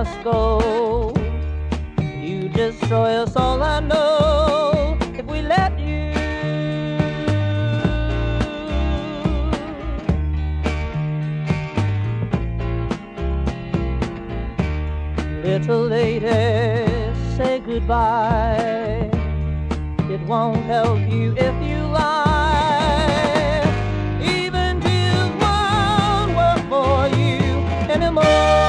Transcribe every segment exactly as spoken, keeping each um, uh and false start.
must go. You destroy us all, I know, if we let you. Little lady, say goodbye. It won't help you if you lie. Even tears won't work for you anymore.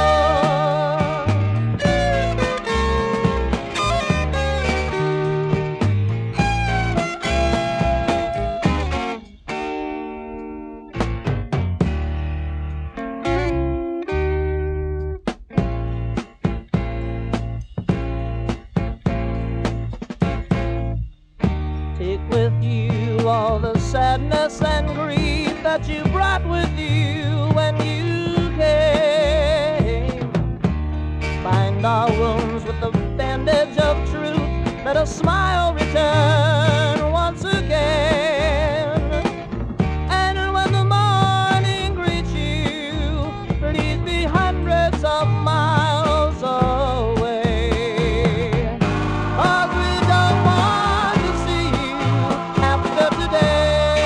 Take with you all the sadness and grief that you brought with you when you came. Bind our wounds with the bandage of truth. Let a smile return once again. And when the morning greets you, please be hundreds of miles away. 'Cause we don't want to see you after today.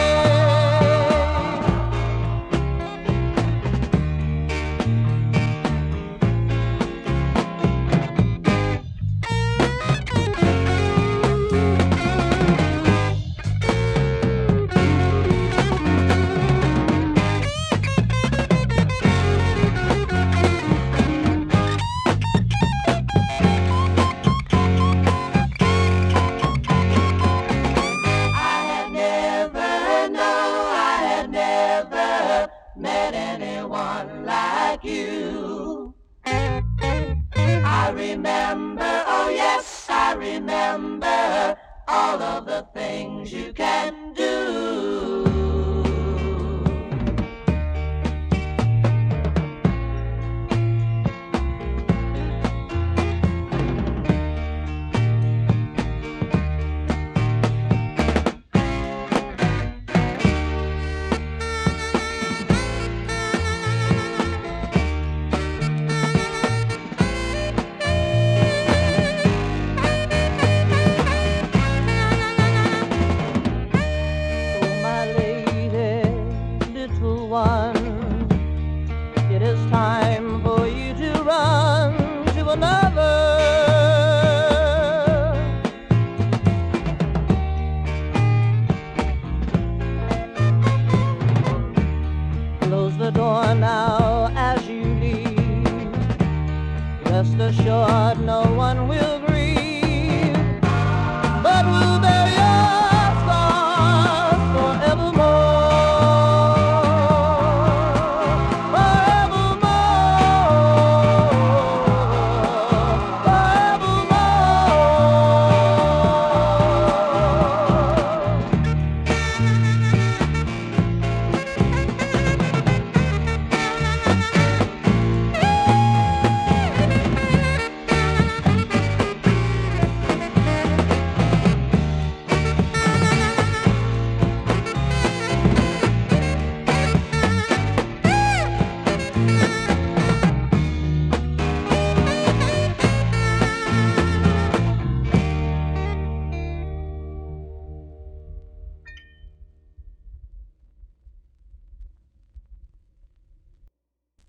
Met anyone like you. I remember, oh yes, I remember all of the things you can do.